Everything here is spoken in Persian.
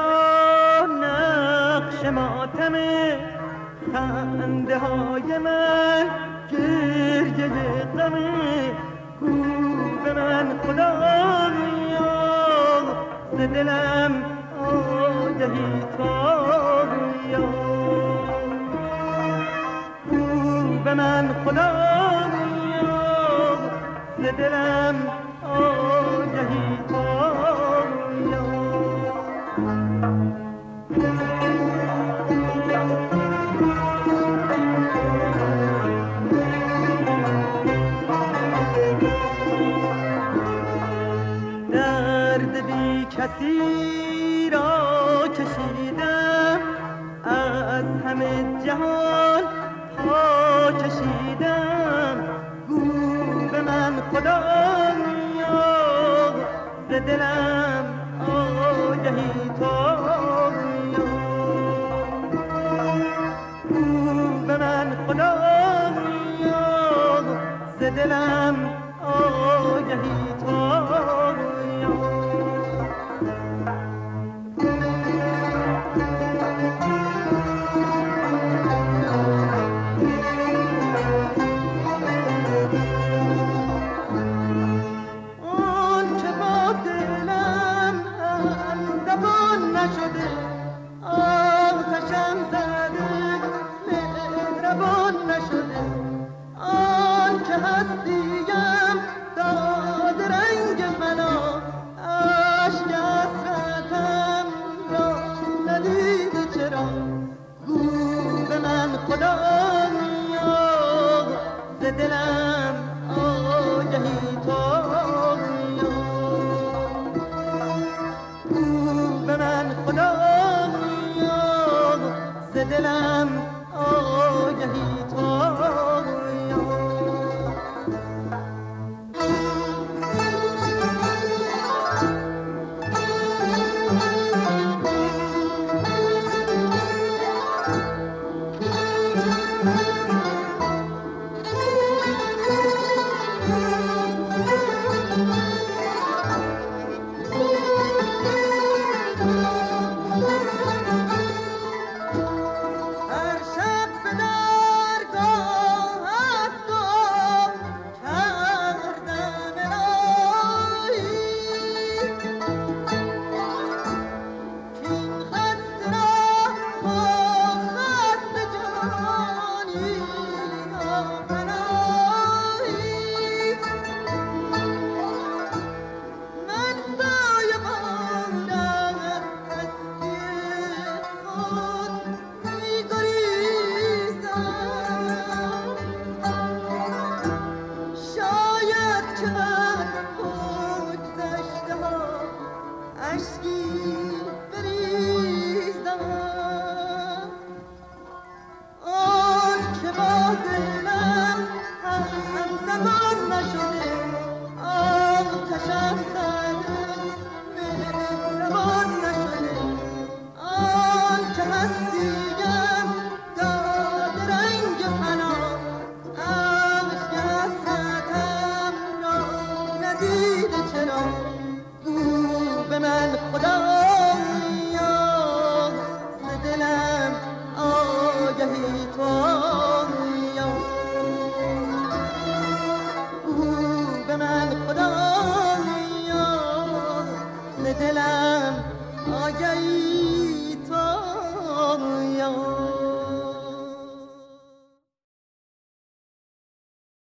را نقش ماتم خنده های من گریه غمه گو به من خدایا ز دلم آگهی تایا گو به من خدایا ز دلم آگهی تایا درد بی کسی را کشیدم از همه جهان پا کشیدم گو به من خدایا ز دلم آگهی تایا گو به من خدایا ز دلم آگهی تایا نشده آتشم زده مهربان نشده آن که هستیم داد رنگ فنا اشک حسرتم را ندیده چرا گو به من خدایا ز دلم آگهی تایا به من خدایا ز دلم آگهی تایا Oh